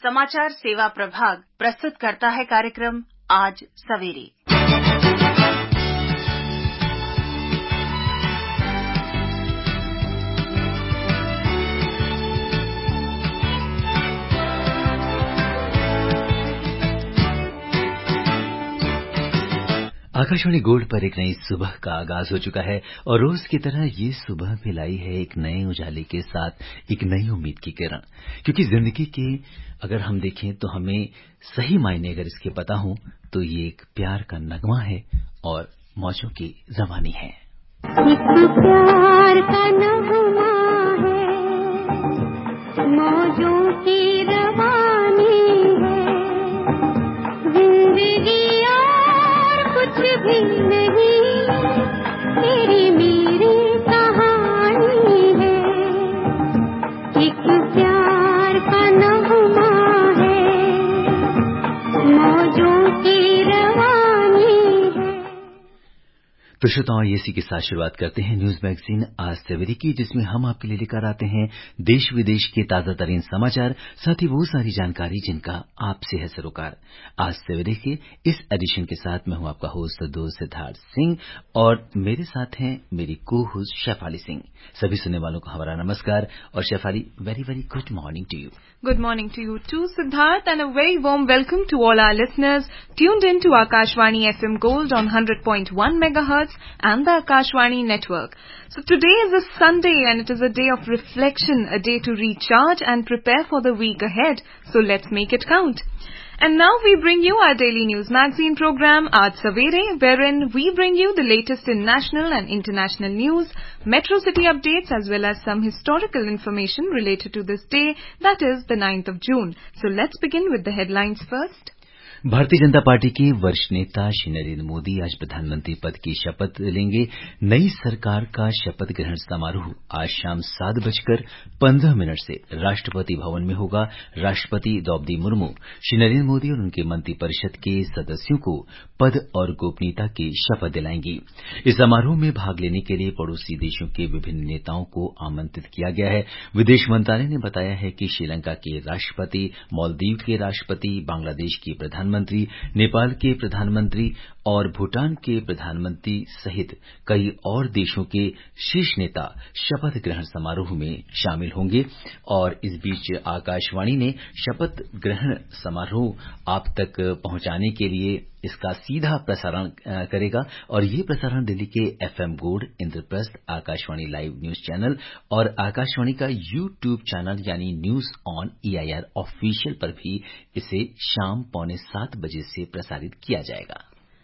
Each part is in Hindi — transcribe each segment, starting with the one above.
समाचार सेवा प्रभाग प्रस्तुत करता है कार्यक्रम आज सवेरे। आकाशवाणी गोल्ड पर एक नई सुबह का आगाज हो चुका है और रोज की तरह ये सुबह भी लाई है एक नए उजाले के साथ एक नई उम्मीद की किरण। क्योंकि जिंदगी के अगर हम देखें तो हमें सही मायने अगर इसके पता हो तो ये एक प्यार का नगमा है और मौजों की जबानी है। प्यार का नगमा है, मौजों की रवानी है, जिंदगी कुछ भी नहीं, तेरी मेरी कहानी है। एक प्यार का नगमा है, मौजों की रवानी है। तो श्रोताओं, इसी के साथ शुरुआत करते हैं न्यूज मैगजीन आज सवेरे की, जिसमें हम आपके लिए लेकर आते हैं देश विदेश के ताजा तरीन समाचार, साथ ही वो सारी जानकारी जिनका आपसे है सरोकार। आज सवेरे के इस एडिशन के साथ मैं हूं आपका होस्ट दोस्त सिद्धार्थ सिंह और मेरे साथ हैं मेरी को होस्ट शेफाली सिंह। सभी सुनने वालों को हमारा नमस्कार और Shefali, very very good morning to you. Good morning to you too, Siddharth, and a very warm welcome to all our listeners tuned in to Akashvani FM Gold on 100.1 megahertz and the Akashvani network. So today is a Sunday and it is a day of reflection, a day to recharge and prepare for the week ahead. So let's make it count. And now we bring you our daily news magazine program, Aaj Savere, wherein we bring you the latest in national and international news, metro city updates, as well as some historical information related to this day, that is the 9th of June. So let's begin with the headlines first. Bharatiya Janata party के वरिष्ठ नेता श्री नरेंद्र मोदी आज प्रधानमंत्री पद की शपथ लेंगे। नई सरकार का शपथ ग्रहण समारोह आज शाम 7:15 से राष्ट्रपति भवन में होगा। राष्ट्रपति द्रौपदी मुर्मू श्री नरेंद्र मोदी और उनके मंत्रिपरिषद के सदस्यों को पद और गोपनीयता की शपथ दिलाएंगी। इस समारोह में भाग लेने के लिए पड़ोसी देशों के विभिन्न नेताओं को आमंत्रित किया गया है। विदेश मंत्रालय ने बताया है कि श्रीलंका के राष्ट्रपति, मालदीव के राष्ट्रपति, बांग्लादेश की प्रधानमंत्री, नेपाल के प्रधानमंत्री और भूटान के प्रधानमंत्री सहित कई और देशों के शीर्ष नेता शपथ ग्रहण समारोह में शामिल होंगे। और इस बीच आकाशवाणी ने शपथ ग्रहण समारोह आप तक पहुंचाने के लिए इसका सीधा प्रसारण करेगा और ये प्रसारण दिल्ली के FM gold, Indraprastha, Akashvani live news channel और आकाशवाणी का YouTube चैनल यानी न्यूज ऑन EIR ऑफिशियल पर भी इसे शाम 6:45 बजे से प्रसारित किया जाएगा।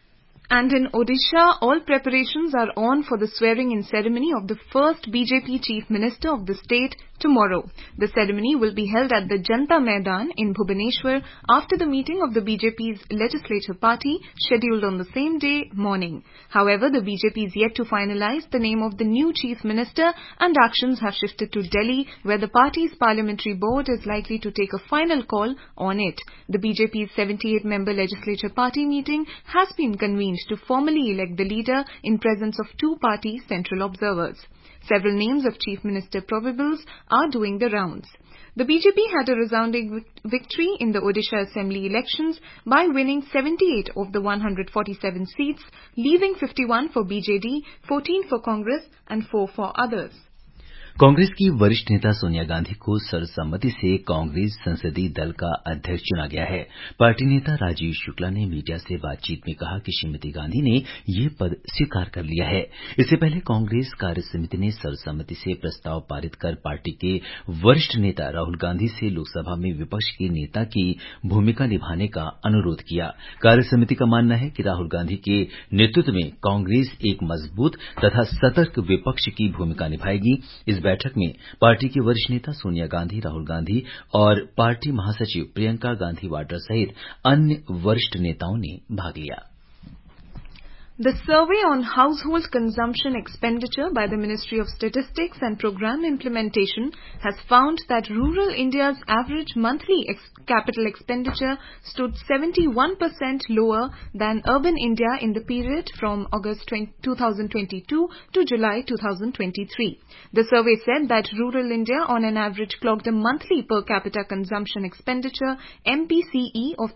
And in Odisha, all preparations are on for the swearing-in ceremony of the first BJP Chief Minister of the state tomorrow. The ceremony will be held at the Janta Maidan in Bhubaneswar after the meeting of the BJP's legislature party scheduled on the same day morning. However, the BJP is yet to finalize the name of the new Chief Minister and actions have shifted to Delhi, where the party's parliamentary board is likely to take a final call on it. The BJP's 78-member legislature party meeting has been convened to formally elect the leader in presence of two party central observers. Several names of Chief Minister probables are doing the rounds. The BJP had a resounding victory in the Odisha Assembly elections by winning 78 of the 147 seats, leaving 51 for BJD, 14 for Congress and 4 for others. Congress की वरिष्ठ नेता सोनिया गांधी को सर्वसम्मति से कांग्रेस संसदीय दल का अध्यक्ष चुना गया है। पार्टी नेता राजीव शुक्ला ने मीडिया से बातचीत में कहा कि श्रीमती गांधी ने ये पद स्वीकार कर लिया है। इससे पहले कांग्रेस कार्य समिति ने सर्वसम्मति से प्रस्ताव पारित कर पार्टी के वरिष्ठ नेता राहुल गांधी से लोकसभा में विपक्ष के नेता की भूमिका निभाने का अनुरोध किया। कार्य समिति का मानना है कि राहुल गांधी के नेतृत्व में कांग्रेस एक मजबूत तथा सतर्क विपक्ष की भूमिका निभाएगी। इस बैठक में पार्टी के वरिष्ठ नेता सोनिया गांधी, राहुल गांधी और पार्टी महासचिव प्रियंका गांधी वाड्रा सहित अन्य वरिष्ठ नेताओं ने भाग लिया। The survey on household consumption expenditure by the Ministry of Statistics and Program Implementation has found that rural India's average monthly capital expenditure stood 71% lower than urban India in the period from August 2022 to July 2023. The survey said that rural India on an average clocked a monthly per capita consumption expenditure MPCE of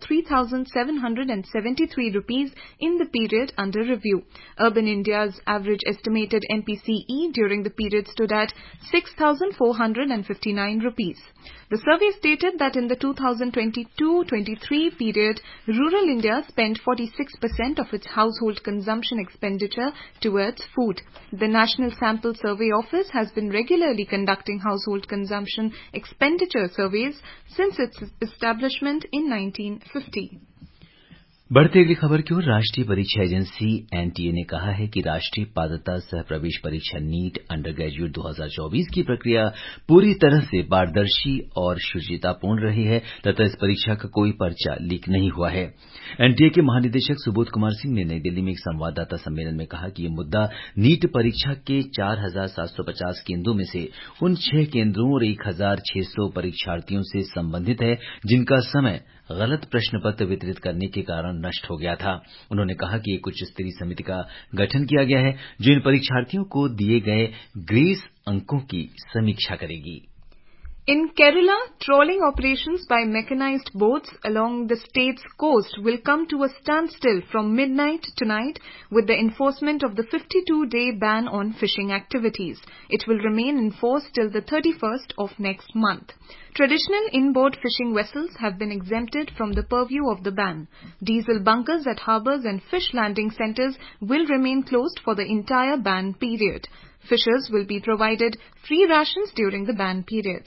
3,773 rupees in the period under review. Urban India's average estimated MPCE during the period stood at 6,459 rupees. The survey stated that in the 2022-23 period, rural India spent 46% of its household consumption expenditure towards food. The National Sample Survey Office has been regularly conducting household consumption expenditure surveys since its establishment in 1950. बढ़ती अगली खबर की ओर राष्ट्रीय परीक्षा एजेंसी एनटीए ने कहा है कि राष्ट्रीय पात्रता सह प्रवेश परीक्षा नीट अंडर ग्रेजुएट 2024 की प्रक्रिया पूरी तरह से पारदर्शी और शुचितापूर्ण रही है तथा इस परीक्षा का कोई पर्चा लीक नहीं हुआ है। एनटीए के महानिदेशक सुबोध कुमार सिंह ने नई दिल्ली में एक संवाददाता सम्मेलन में कहा कि ये मुद्दा नीट परीक्षा के 4,750 केंद्रों में से उन 6 केंद्रों और 1,600 परीक्षार्थियों से संबंधित है जिनका समय गलत प्रश्न पत्र वितरित करने के कारण नष्ट हो गया था। उन्होंने कहा कि एक उच्च स्तरीय समिति का गठन किया गया है जो इन परीक्षार्थियों को दिए गए ग्रेस अंकों की समीक्षा करेगी। In Kerala, trawling operations by mechanized boats along the state's coast will come to a standstill from midnight tonight with the enforcement of the 52-day ban on fishing activities. It will remain in force till the 31st of next month. Traditional inboard fishing vessels have been exempted from the purview of the ban. Diesel bunkers at harbours and fish landing centres will remain closed for the entire ban period. Fishers will be provided free rations during the ban period.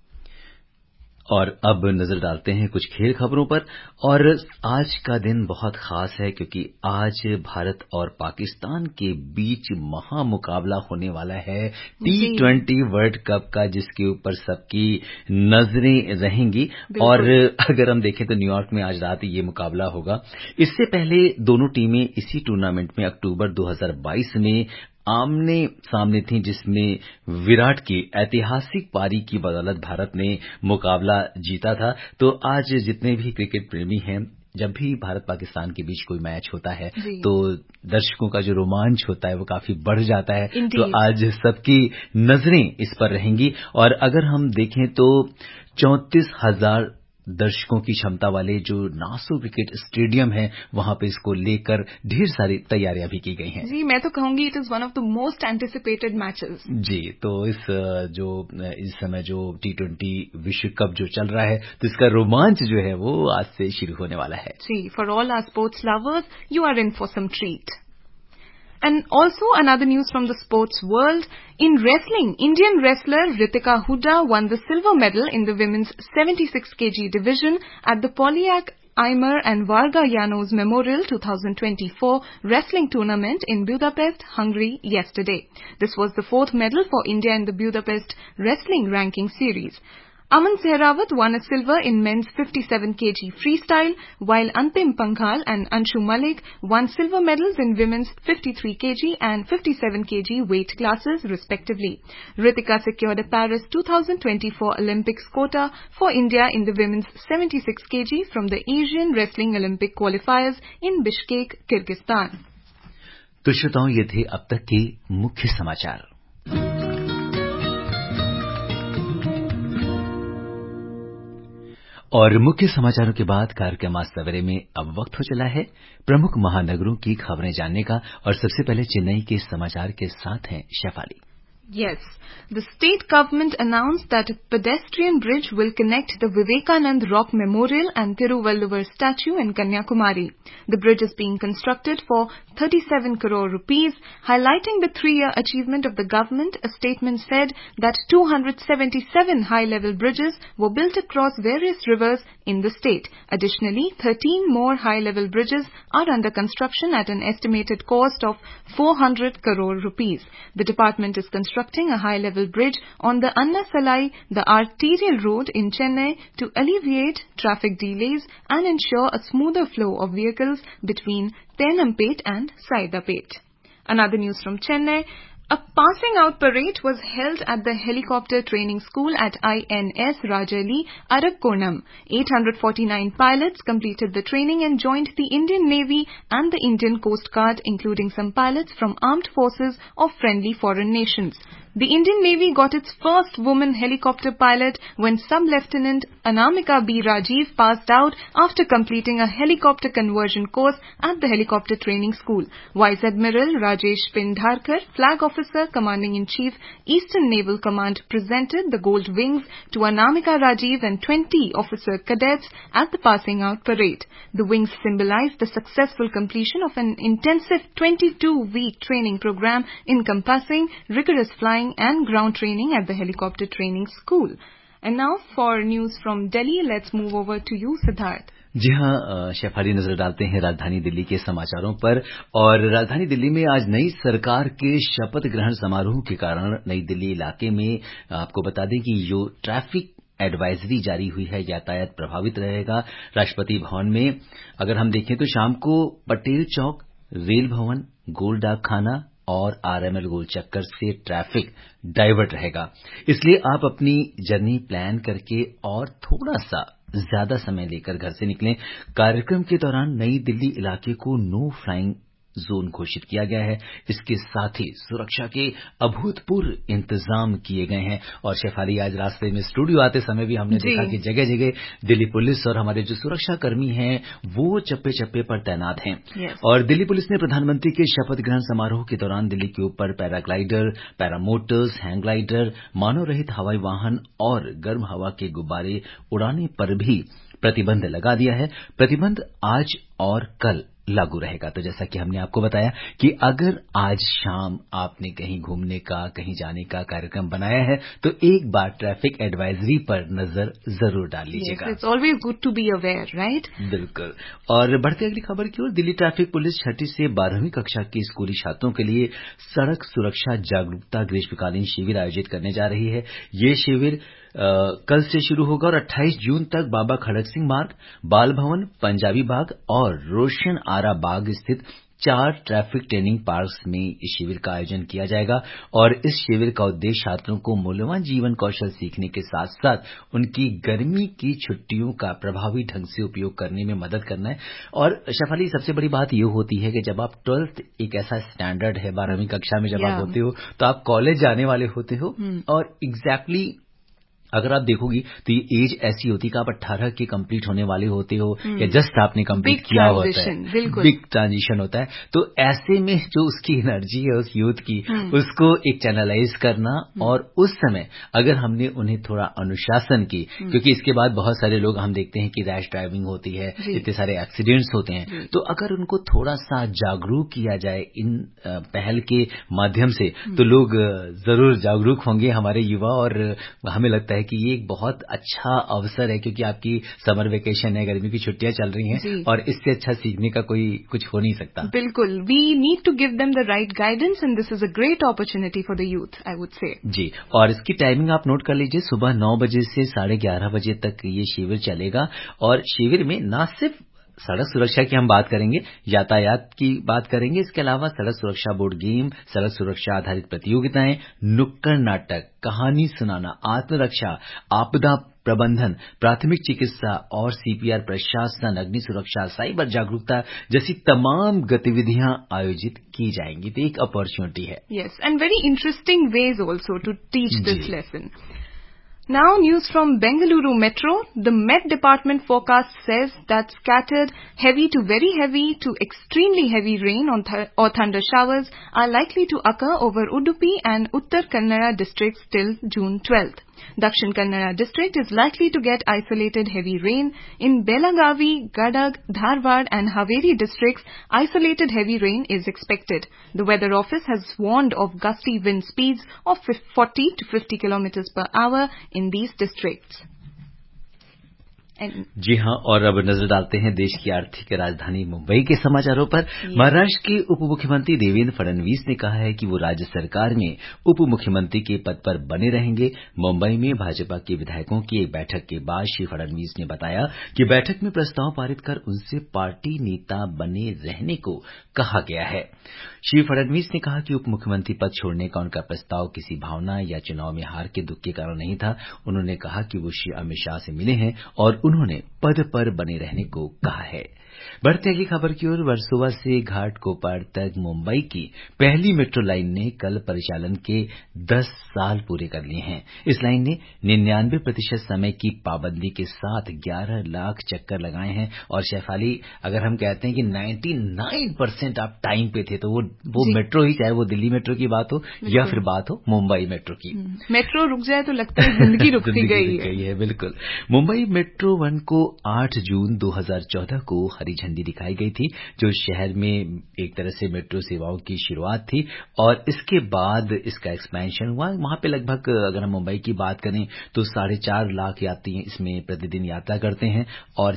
और अब नजर डालते हैं कुछ खेल खबरों पर। और आज का दिन बहुत खास है क्योंकि आज भारत और पाकिस्तान के बीच महामुकाबला होने वाला है T20 वर्ल्ड कप का, जिसके ऊपर सबकी नजरें रहेंगी। और अगर हम देखें तो न्यूयॉर्क में आज रात ये मुकाबला होगा। इससे पहले दोनों टीमें इसी टूर्नामेंट में अक्टूबर 2022 में आमने सामने थी, जिसमें विराट की ऐतिहासिक पारी की बदौलत भारत ने मुकाबला जीता था। तो आज जितने भी क्रिकेट प्रेमी हैं, जब भी भारत पाकिस्तान के बीच कोई मैच होता है तो दर्शकों का जो रोमांच होता है वो काफी बढ़ जाता है। तो आज सबकी नजरें इस पर रहेंगी। और अगर हम देखें तो 34,000 दर्शकों की क्षमता वाले जो नासो क्रिकेट स्टेडियम है, वहां पे इसको लेकर ढेर सारी तैयारियां भी की गई हैं। जी, मैं तो कहूंगी it is one of the most anticipated matches. जी, तो इस समय जो T20 विश्व कप जो चल रहा है, तो इसका रोमांच जो है वो आज से शुरू होने वाला है। जी, for all our sports lovers, you are in for some treat. And also another news from the sports world. In wrestling, Indian wrestler Ritika Hooda won the silver medal in the women's 76 kg division at the Polyak Aimer and Varga Llanos Memorial 2024 wrestling tournament in Budapest, Hungary yesterday. This was the 4th medal for India in the Budapest wrestling ranking series. Aman Sehrawat won a silver in men's 57 kg freestyle, while Antim Panghal and Anshu Malik won silver medals in women's 53 kg and 57 kg weight classes respectively. Ritika secured a Paris 2024 Olympics quota for India in the women's 76 kg from the Asian Wrestling Olympic qualifiers in Bishkek, Kyrgyzstan. तो श्रोताओं, ये थे अब तक के मुख्य समाचार। और मुख्य समाचारों के बाद कार्यक्रम आज सवेरे में अब वक्त हो चला है प्रमुख महानगरों की खबरें जानने का। और सबसे पहले चेन्नई के समाचार के साथ हैं Shefali. Yes, the state government announced that a pedestrian bridge will connect the Vivekanand Rock Memorial and Thiruvalluvar statue in Kanyakumari. The bridge is being constructed for 37 crore rupees. Highlighting the 3-year achievement of the government, a statement said that 277 high-level bridges were built across various rivers in the state. Additionally, 13 more high-level bridges are under construction at an estimated cost of 400 crore rupees. The department is constructing constructing a high-level bridge on the Anna Salai, the arterial road in Chennai, to alleviate traffic delays and ensure a smoother flow of vehicles between Tenampet and Saidapet. Another news from Chennai. A passing out parade was held at the helicopter training school at INS Rajali, Arakkonam. 849 pilots completed the training and joined the Indian Navy and the Indian Coast Guard, including some pilots from armed forces of friendly foreign nations. The Indian Navy got its first woman helicopter pilot when Sub-Lieutenant Anamika B. Rajiv passed out after completing a helicopter conversion course at the helicopter training school. Vice Admiral Rajesh Pindharkar, Flag Officer Commanding-in-Chief, Eastern Naval Command, presented the gold wings to Anamika Rajiv and 20 officer cadets at the passing out parade. The wings symbolized the successful completion of an intensive 22-week training program encompassing rigorous flying and ground training at the helicopter training school. And now for news from Delhi, let's move over to you, Siddharth. जी हाँ, शेफाली नजर डालते हैं राजधानी दिल्ली के समाचारों पर। और राजधानी दिल्ली में आज नई सरकार के शपथ ग्रहण समारोह के कारण नई दिल्ली इलाके में आपको बता दें कि जो ट्रैफिक एडवाइजरी जारी हुई है, यातायात प्रभावित रहेगा। राष्ट्रपति भवन में अगर हम देखें तो शाम को पटेल चौक, रेल भवन, गोल डाक खाना और आरएमएल गोल चक्कर से ट्रैफिक डाइवर्ट रहेगा। इसलिए आप अपनी जर्नी प्लान करके और थोड़ा सा ज्यादा समय लेकर घर से निकलें। कार्यक्रम के दौरान नई दिल्ली इलाके को नो फ्लाइंग जोन घोषित किया गया है। इसके साथ ही सुरक्षा के अभूतपूर्व इंतजाम किए गए हैं। और शेफाली, आज रास्ते में स्टूडियो आते समय भी हमने देखा कि जगह जगह दिल्ली पुलिस और हमारे जो सुरक्षा कर्मी हैं वो चप्पे चप्पे पर तैनात हैं। और दिल्ली पुलिस ने प्रधानमंत्री के शपथ ग्रहण समारोह के दौरान दिल्ली के ऊपर पैराग्लाइडर, पैरामोटर्स, हैंग ग्लाइडर, मानव रहित हवाई वाहन और गर्म हवा के गुब्बारे उड़ाने पर भी प्रतिबंध लगा दिया है। प्रतिबंध आज और कल लागू रहेगा। तो जैसा कि हमने आपको बताया कि अगर आज शाम आपने कहीं घूमने का, कहीं जाने का कार्यक्रम बनाया है तो एक बार ट्रैफिक एडवाइजरी पर नजर जरूर डाल लीजिएगा। It's always good to be aware, right? बिल्कुल। और बढ़ते अगली खबर की ओर, दिल्ली ट्रैफिक पुलिस 6ठी से 12वीं कक्षा के स्कूली छात्रों के लिए सड़क सुरक्षा जागरूकता ग्रीष्मकालीन शिविर आयोजित करने जा रही है। ये शिविर कल से शुरू होगा और 28 जून तक बाबा खड़क सिंह मार्ग, बाल भवन, पंजाबी बाग और रोशन आरा बाग स्थित 4 ट्रैफिक ट्रेनिंग पार्क्स में इस शिविर का आयोजन किया जाएगा। और इस शिविर का उद्देश्य छात्रों को मूल्यवान जीवन कौशल सीखने के साथ साथ उनकी गर्मी की छुट्टियों का प्रभावी ढंग से उपयोग करने में मदद करना है। और शफाली, सबसे बड़ी बात ये होती है कि जब आप 12th एक ऐसा स्टैंडर्ड है, 12वीं कक्षा में जब आप होते हो तो आप कॉलेज जाने वाले होते हो। और एग्जैक्टली अगर आप देखोगी तो ये एज ऐसी होती है कि आप 18 के कंप्लीट होने वाले होते हो या जस्ट आपने कंप्लीट किया होता है। बिग ट्रांजिशन होता है। तो ऐसे में जो उसकी एनर्जी है उस यूथ की, उसको एक चैनलाइज करना और उस समय अगर हमने उन्हें थोड़ा अनुशासन की, क्योंकि इसके बाद बहुत सारे लोग हम देखते हैं कि रैश ड्राइविंग होती है, इतने सारे एक्सीडेंट्स होते हैं, तो अगर उनको थोड़ा सा जागरूक किया जाए इन पहल के माध्यम से तो लोग जरूर जागरूक होंगे, हमारे युवा। और हमें लगता है कि ये एक बहुत अच्छा अवसर है, क्योंकि आपकी समर वेकेशन है, गर्मी की छुट्टियां चल रही हैं और इससे अच्छा सीखने का कोई कुछ हो नहीं सकता। बिल्कुल, we need to give them the right guidance and this is a great opportunity for the youth, I would say. जी, और इसकी टाइमिंग आप नोट कर लीजिए, सुबह 9 बजे से 11:30 बजे तक ये शिविर चलेगा। और शिविर में न सिर्फ सड़क सुरक्षा की हम बात करेंगे, यातायात की बात करेंगे, इसके अलावा सड़क सुरक्षा बोर्ड गेम, सड़क सुरक्षा आधारित प्रतियोगिताएं, नुक्कड़ नाटक, कहानी सुनाना, आत्मरक्षा, आपदा प्रबंधन, प्राथमिक चिकित्सा और सीपीआर प्रशासन, अग्नि सुरक्षा, साइबर जागरूकता जैसी तमाम गतिविधियां आयोजित की जाएंगी। तो एक अपॉर्चुनिटी है। Yes, and very interesting ways also to teach this lesson. Now news from Bengaluru Metro. The Met Department forecast says that scattered heavy to very heavy to extremely heavy rain or thunder showers are likely to occur over Udupi and Uttar Kannada districts till June 12th. Dakshin Kannada district is likely to get isolated heavy rain. In Belagavi, Gadag, Dharwad and Haveri districts, isolated heavy rain is expected. The weather office has warned of gusty wind speeds of 40 to 50 kilometers per hour in these districts. जी हाँ, और अब नजर डालते हैं देश की आर्थिक राजधानी मुंबई के समाचारों पर। महाराष्ट्र के उप मुख्यमंत्री देवेंद्र फडणवीस ने कहा है कि वो राज्य सरकार में उप मुख्यमंत्री के पद पर बने रहेंगे। मुंबई में भाजपा के विधायकों की एक बैठक के बाद श्री फडणवीस ने बताया कि बैठक में प्रस्ताव पारित कर उनसे पार्टी नेता बने रहने को कहा गया है। श्री फडणवीस ने कहा कि उप मुख्यमंत्री पद छोड़ने का उनका प्रस्ताव किसी भावना या चुनाव में हार के दुख के कारण नहीं था। उन्होंने कहा कि वो श्री अमित शाह से मिले हैं और उन्होंने पद पर बने रहने को कहा है। बढ़ते अगली खबर की ओर। वर्सोवा से घाटकोपर तक मुंबई की पहली मेट्रो लाइन ने कल परिचालन के 10 साल पूरे कर लिए हैं। इस लाइन ने 99% समय की पाबंदी के साथ 11 लाख चक्कर लगाए हैं। और शैफाली, अगर हम कहते हैं कि 99% आप टाइम पे थे, तो वो मेट्रो ही, चाहे वो दिल्ली मेट्रो की बात हो या फिर बात हो मुंबई मेट्रो की। मेट्रो रुक जाए तो लगता है जिंदगी रुक गई है। बिल्कुल। मुंबई मेट्रो 1 को 8 जून 2014 को हरी झंडी दिखाई गई थी, जो शहर में एक तरह से मेट्रो सेवाओं की शुरुआत थी। और इसके बाद इसका एक्सपेंशन हुआ। वहां पे लगभग, अगर हम मुंबई की बात करें, तो 4.5 लाख यात्री इसमें प्रतिदिन यात्रा करते हैं और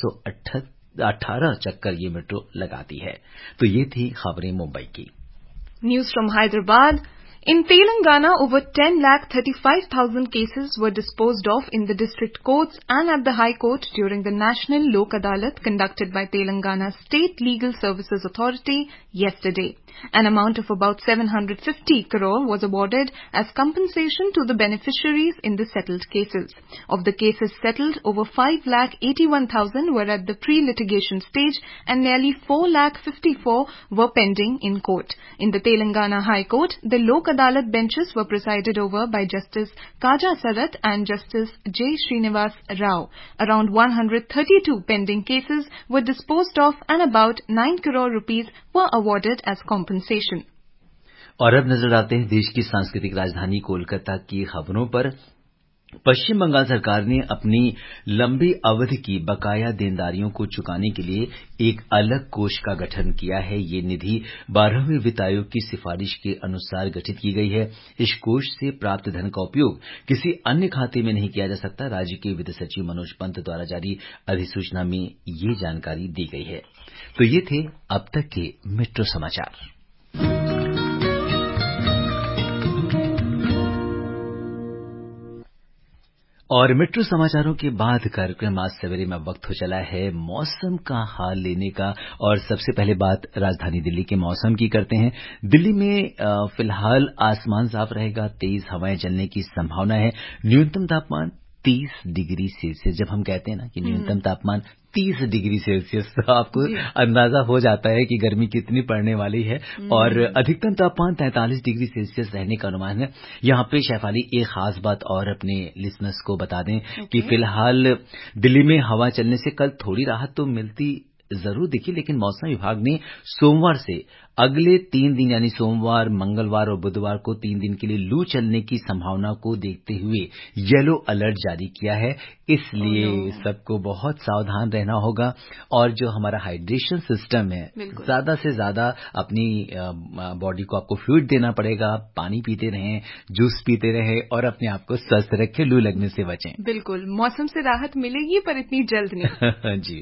418 चक्कर ये मेट्रो लगाती है। तो ये थी खबरें मुंबई की। News from Hyderabad. In Telangana, over 10,35,000 cases were disposed of in the district courts and at the High Court during the National Lok Adalat conducted by Telangana State Legal Services Authority yesterday. An amount of about 750 crore was awarded as compensation to the beneficiaries in the settled cases. Of the cases settled, over 5,81,000 were at the pre-litigation stage and nearly 4,54,000 were pending in court. In the Telangana High Court, the Lok Adalat benches were presided over by Justice Kaja Sarat and Justice J. Srinivas Rao. Around 132 pending cases were disposed of and about 9 crore rupees were awarded as compensation. और अब नजर डालते हैं देश की सांस्कृतिक राजधानी कोलकाता की खबरों पर। पश्चिम बंगाल सरकार ने अपनी लंबी अवधि की बकाया देनदारियों को चुकाने के लिए एक अलग कोष का गठन किया है। ये निधि 12वें वित्त आयोग की सिफारिश के अनुसार गठित की गई है। इस कोष से प्राप्त धन का उपयोग किसी अन्य खाते में नहीं किया जा सकता। राज्य के वित्त सचिव मनोज पंत द्वारा जारी अधिसूचना में ये जानकारी दी गई है। तो ये थे अब तक के मेट्रो समाचार। और मेट्रो समाचारों के बाद कार्यक्रम आज सवेरे में वक्त हो चला है मौसम का हाल लेने का। और सबसे पहले बात राजधानी दिल्ली के मौसम की करते हैं। दिल्ली में फिलहाल आसमान साफ रहेगा, तेज हवाएं चलने की संभावना है। न्यूनतम तापमान 30 डिग्री सेल्सियस। जब हम कहते हैं ना कि न्यूनतम तापमान 30 डिग्री सेल्सियस, तो आपको अंदाजा हो जाता है कि गर्मी कितनी पड़ने वाली है। और अधिकतम तापमान 43 डिग्री सेल्सियस रहने का अनुमान है। यहाँ पे शैफाली एक खास बात और अपने लिसनर्स को बता दें कि फिलहाल दिल्ली में हवा चलने से कल थोड़ी राहत तो मिलती जरूर दिखी, लेकिन मौसम विभाग ने सोमवार से अगले 3 दिन यानी सोमवार, मंगलवार और बुधवार को 3 दिन के लिए लू चलने की संभावना को देखते हुए येलो अलर्ट जारी किया है। इसलिए सबको बहुत सावधान रहना होगा। और जो हमारा हाइड्रेशन सिस्टम है, ज्यादा से ज्यादा अपनी बॉडी को आपको फ्लूइड देना पड़ेगा। पानी पीते रहें, जूस पीते रहें और अपने आप को स्वस्थ रखें, लू लगने से बचें। बिल्कुल, मौसम से राहत मिलेगी पर इतनी जल्द नहीं। जी।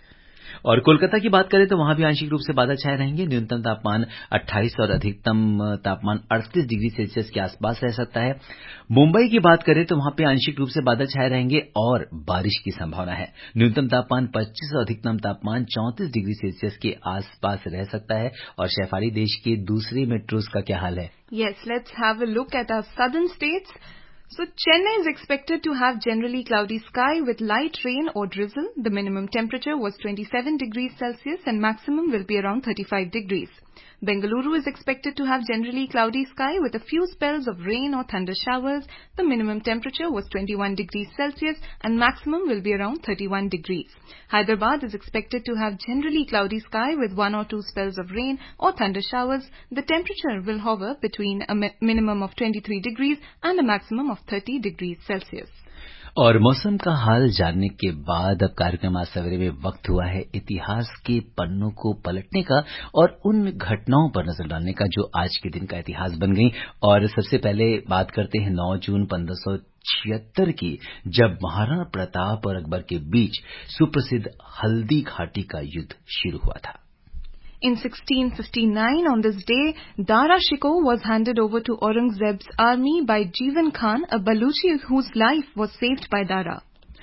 और कोलकाता की बात करें तो वहां भी आंशिक रूप से बादल छाए रहेंगे। न्यूनतम तापमान 28 और अधिकतम तापमान 38 डिग्री सेल्सियस के आसपास रह सकता है। मुंबई की बात करें तो वहां पे आंशिक रूप से बादल छाए रहेंगे और बारिश की संभावना है। न्यूनतम तापमान 25 और अधिकतम तापमान 34 डिग्री सेल्सियस के आसपास रह सकता है। और शैफाली, देश के दूसरे मेट्रोज का क्या हाल है? Yes, let's have a look at our southern states. So, Chennai is expected to have generally cloudy sky with light rain or drizzle. The minimum temperature was 27 degrees Celsius and maximum will be around 35 degrees. Bengaluru is expected to have generally cloudy sky with a few spells of rain or thunder showers. The minimum temperature was 21 degrees Celsius and maximum will be around 31 degrees. Hyderabad is expected to have generally cloudy sky with 1 or 2 spells of rain or thunder showers. The temperature will hover between a minimum of 23 degrees and a maximum of 30 degrees Celsius. और मौसम का हाल जानने के बाद अब कार्यक्रम आज सवेरे में वक्त हुआ है इतिहास के पन्नों को पलटने का और उन घटनाओं पर नजर डालने का जो आज के दिन का इतिहास बन गई। और सबसे पहले बात करते हैं 9 जून 1976 की, जब महाराणा प्रताप और अकबर के बीच सुप्रसिद्ध हल्दी घाटी का युद्ध शुरू हुआ था। In 1659, on this day, Dara Shikoh was handed over to Aurangzeb's army by Jeevan Khan, a Baluchi whose life was saved by Dara.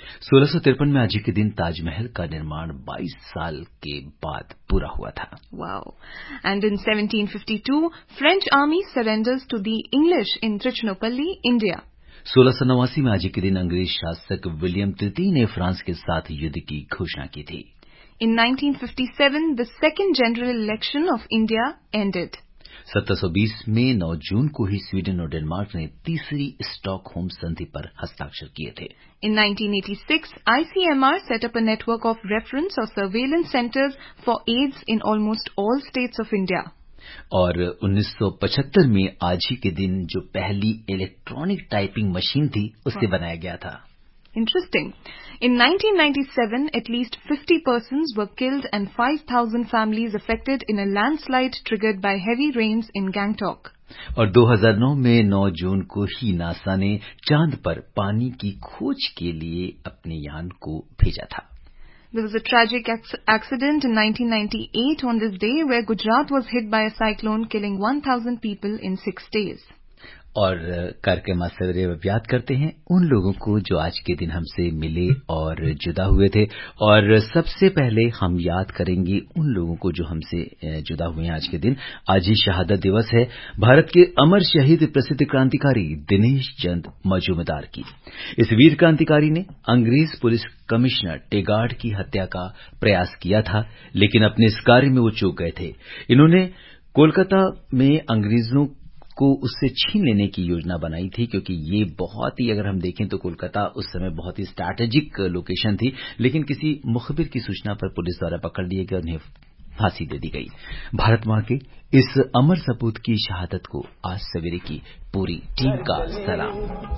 1653 में आज ही के दिन ताजमहल का निर्माण 22 साल के बाद पूरा हुआ था। Wow. And in 1752, French army surrenders to the English in Trichinopoly, India. 1689 में आज ही के दिन अंग्रेज शासक विलियम तृतीय ने फ्रांस के साथ युद्ध की घोषणा की थी। In 1957, the second general election of India ended. 1720 में 9 जून को ही स्वीडन और डेनमार्क ने तीसरी स्टॉकहोम संधि पर हस्ताक्षर किए थे। In 1986, ICMR set up a network of reference or surveillance centers for AIDS in almost all states of India. और 1975 में आज ही के दिन जो पहली इलेक्ट्रॉनिक टाइपिंग मशीन थी, उसे बनाया गया था। Interesting. In 1997, at least 50 persons were killed and 5,000 families affected in a landslide triggered by heavy rains in Gangtok. और 2009 में 9 जून को ही नासा ने चांद पर पानी की खोज के लिए अपने यान को भेजा था। There was a tragic accident in 1998 on this day where Gujarat was hit by a cyclone killing 1,000 people in 6 days. और कार्यक्रम आज सवेरे अब याद करते हैं उन लोगों को जो आज के दिन हमसे मिले और जुदा हुए थे। और सबसे पहले हम याद करेंगे उन लोगों को जो हमसे जुदा हुए हैं आज के दिन। आज ही शहादत दिवस है भारत के अमर शहीद प्रसिद्ध क्रांतिकारी दिनेश चंद मजूमदार की। इस वीर क्रांतिकारी ने अंग्रेज पुलिस कमिश्नर टेगार्ड की हत्या का प्रयास किया था, लेकिन अपने इस कार्य में वो चूक गए थे। इन्होंने कोलकाता में अंग्रेजों को उससे छीन लेने की योजना बनाई थी, क्योंकि ये बहुत ही, अगर हम देखें तो कोलकाता उस समय बहुत ही स्ट्रैटेजिक लोकेशन थी, लेकिन किसी मुखबिर की सूचना पर पुलिस द्वारा पकड़ लिए गए, उन्हें फांसी दे दी गई। भारत मां के इस अमर सपूत की शहादत को आज सवेरे की पूरी टीम का सलाम।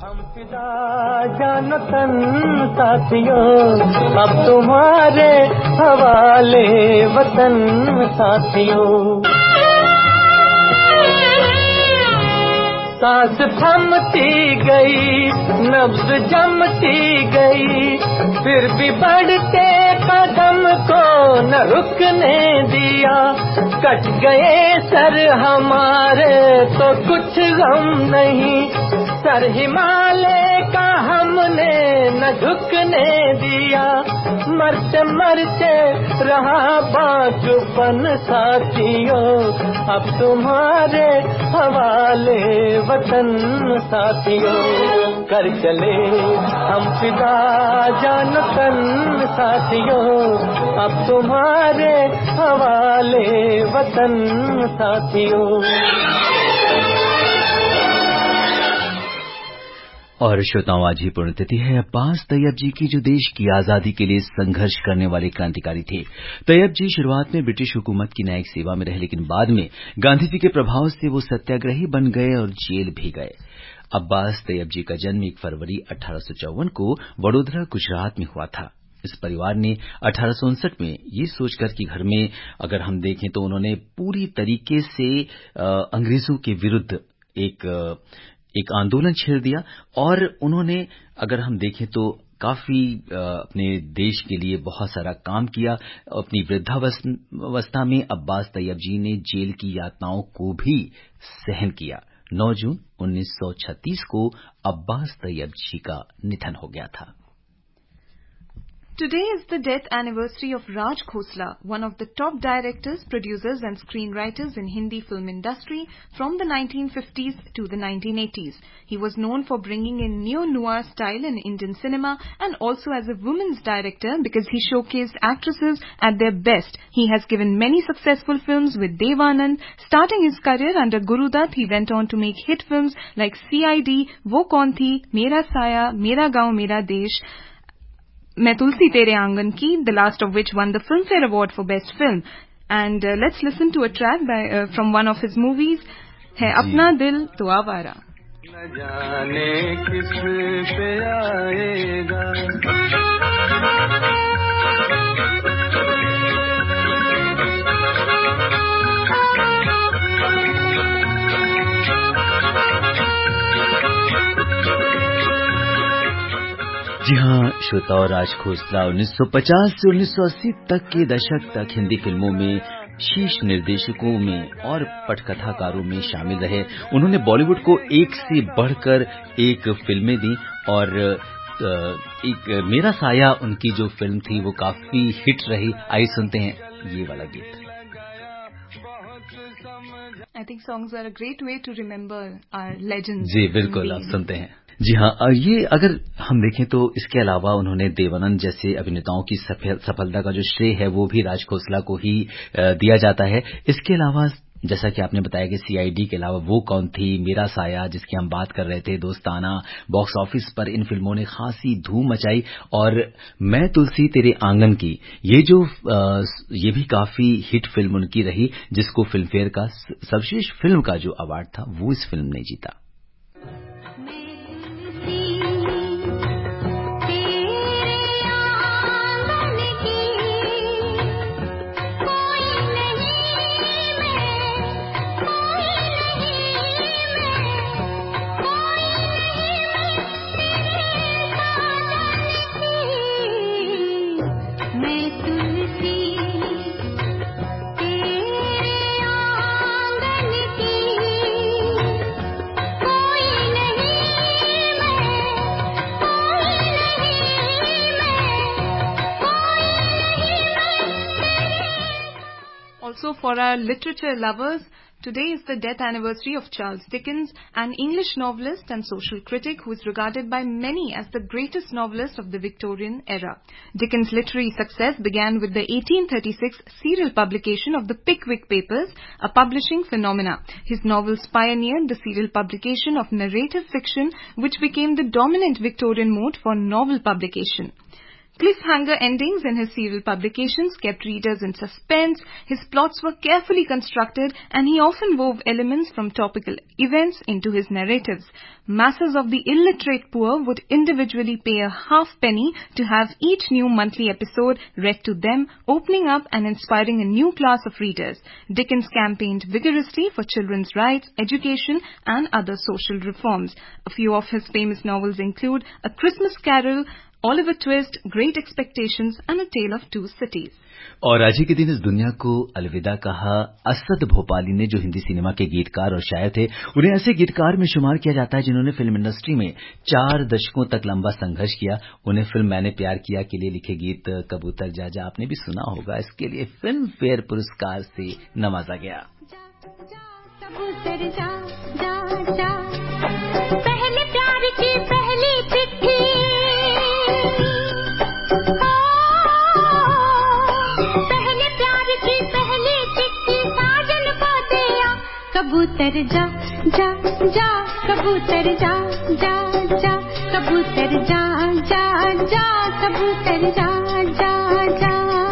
जानतन साथियों, अब तुम्हारे हवाले वतन साथियों। सांस थमती गई, नब्ज जमती गई, फिर भी बढ़ते कदम को न रुकने दिया। कट गए सर हमारे तो कुछ गम नहीं, सर हिमालय का हमने न झुकने दिया। मरते मरते रहा बाजुपन साथियों, अब तुम्हारे हवाले वतन साथियों। कर चले हम फिदा जानतन साथियों, अब तुम्हारे हवाले वतन साथियों। और श्रोताओं, आज ही पुण्यतिथि है अब्बास तैयब जी की, जो देश की आजादी के लिए संघर्ष करने वाले क्रांतिकारी थे। तैयब जी शुरुआत में ब्रिटिश हुकूमत की न्यायिक सेवा में रहे, लेकिन बाद में गांधी जी के प्रभाव से वो सत्याग्रही बन गए और जेल भी गए। अब्बास तैयब जी का जन्म 1 फरवरी 1854 को वडोदरा, गुजरात में हुआ था। इस परिवार ने 1859 में ये सोचकर कि घर में, अगर हम देखें तो उन्होंने पूरी तरीके से अंग्रेजों के विरुद्ध एक आंदोलन छेड़ दिया, और उन्होंने, अगर हम देखें तो काफी अपने देश के लिए बहुत सारा काम किया। अपनी वृद्धावस्था में अब्बास तैयब जी ने जेल की यातनाओं को भी सहन किया। 9 जून 1936 को अब्बास तैयब जी का निधन हो गया था। Today is the death anniversary of Raj Khosla, one of the top directors, producers and screenwriters in Hindi film industry from the 1950s to the 1980s. He was known for bringing in neo-noir style in Indian cinema and also as a women's director because he showcased actresses at their best. He has given many successful films with Dev Anand. Starting his career under Guru Dutt, he went on to make hit films like CID, Wo Kaun Thi, Mera Saya, Mera Gaon Mera Desh, मैं तुलसी तेरे आंगन की, the last of which won the Filmfare Award for Best Film. And let's listen to a track from one of his movies, है अपना दिल तो आवारा। न जाने किस पे आएगा, जी हाँ श्रोताओं, राज खोसला 1950 से 1980 तक के दशक तक हिंदी फिल्मों में शीर्ष निर्देशकों में और पटकथाकारों में शामिल रहे। उन्होंने बॉलीवुड को एक से बढ़कर एक फिल्में दी और एक मेरा साया उनकी जो फिल्म थी वो काफी हिट रही। आइए सुनते हैं ये वाला गीत। I think songs are a great way to remember our legends. जी बिल्कुल, आप सुनते हैं। जी हाँ, ये अगर हम देखें तो इसके अलावा उन्होंने देवानंद जैसे अभिनेताओं की सफलता का जो श्रेय है वो भी राज खोसला को ही दिया जाता है। इसके अलावा जैसा कि आपने बताया कि सीआईडी के अलावा वो कौन थी, मेरा साया जिसकी हम बात कर रहे थे, दोस्ताना, बॉक्स ऑफिस पर इन फिल्मों ने खासी धूम मचाई। और मैं तुलसी तेरे आंगन की ये भी काफी हिट फिल्म उनकी रही, जिसको फिल्मफेयर का सर्वश्रेष्ठ फिल्म का जो अवार्ड था वो इस फिल्म ने जीता। Also, for our literature lovers, today is the death anniversary of Charles Dickens, an English novelist and social critic who is regarded by many as the greatest novelist of the Victorian era. Dickens' literary success began with the 1836 serial publication of the Pickwick Papers, a publishing phenomena. His novels pioneered the serial publication of narrative fiction, which became the dominant Victorian mode for novel publication. Cliffhanger endings in his serial publications kept readers in suspense, his plots were carefully constructed, and he often wove elements from topical events into his narratives. Masses of the illiterate poor would individually pay a halfpenny to have each new monthly episode read to them, opening up and inspiring a new class of readers. Dickens campaigned vigorously for children's rights, education, and other social reforms. A few of his famous novels include A Christmas Carol, Oliver Twist, Great Expectations, and A Tale of Two Cities. और आज ही के दिन इस दुनिया को अलविदा कहा असद भोपाली ने, जो हिंदी सिनेमा के गीतकार और शायर थे। उन्हें ऐसे गीतकार में शुमार किया जाता है जिन्होंने फिल्म इंडस्ट्री में 4 दशकों तक लंबा संघर्ष किया। उन्हें फिल्म मैंने प्यार किया के लिए लिखे गीत कबूतर जा जा आपने भी सुना होगा, इसके लिए फिल्म फेयर पुरस्कार से नवाजा गया। कबूतर जा जा जा, पहले प्यार की पहली चिट्ठी, पहले प्यार की पहली चिट्ठी साजन को दिया। कबूतर जा जा जा, कबूतर जा जा जा, कबूतर जा जा जा, कबूतर जा जा जा।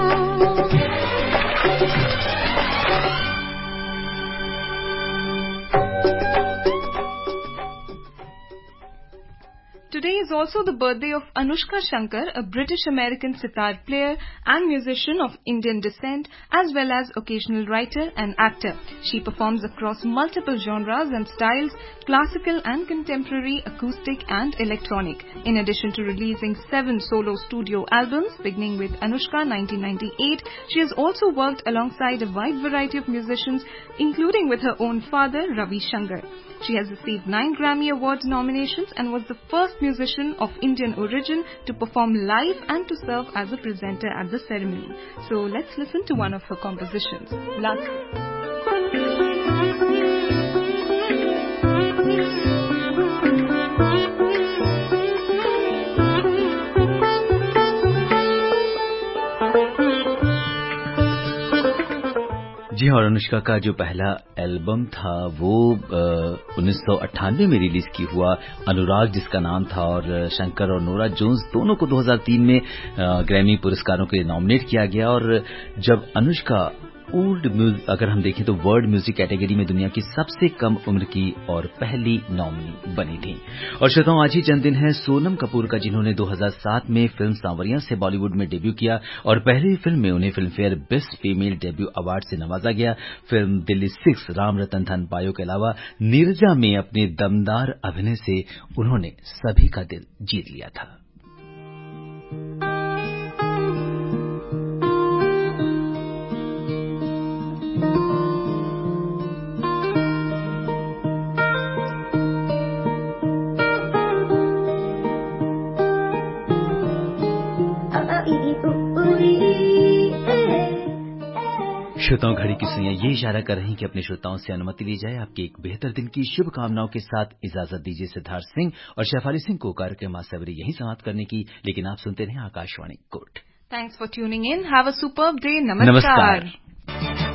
Today is also the birthday of Anushka Shankar, a British-American sitar player and musician of Indian descent, as well as occasional writer and actor. She performs across multiple genres and styles, classical and contemporary, acoustic and electronic. In addition to releasing 7 solo studio albums, beginning with Anushka 1998, she has also worked alongside a wide variety of musicians, including with her own father, Ravi Shankar. She has received 9 Grammy Awards nominations and was the first musician of Indian origin to perform live and to serve as a presenter at the ceremony. So let's listen to one of her compositions, Luck. जी हाँ, और अनुष्का का जो पहला एल्बम था वो 1998 में रिलीज की हुआ, अनुराग जिसका नाम था, और शंकर और नोरा जोन्स दोनों को 2003 में ग्रैमी पुरस्कारों के लिए नॉमिनेट किया गया। और जब अनुष्का अगर हम देखें तो वर्ल्ड म्यूजिक कैटेगरी में दुनिया की सबसे कम उम्र की और पहली नॉमिनी बनी थी। और श्रोताओं, आज ही जन्मदिन है सोनम कपूर का, जिन्होंने 2007 में फिल्म सांवरिया से बॉलीवुड में डेब्यू किया और पहली फिल्म में उन्हें Filmfare best female debut award से नवाजा गया। फिल्म दिल्ली 6, राम रतन धन पायो के अलावा नीरजा में अपने दमदार अभिनय से उन्होंने सभी का दिल जीत लिया था। श्रोताओं, घड़ी की सुइयां ये इशारा कर रही हैं कि अपने श्रोताओं से अनुमति ली जाए। आपके एक बेहतर दिन की शुभकामनाओं के साथ इजाजत दीजिए सिद्धार्थ सिंह और शेफाली सिंह को कार्यक्रम आज सवेरे यहीं समाप्त करने की, लेकिन आप सुनते रहें आकाशवाणी कोट। Thanks for tuning in. Have a superb day. Namaskar.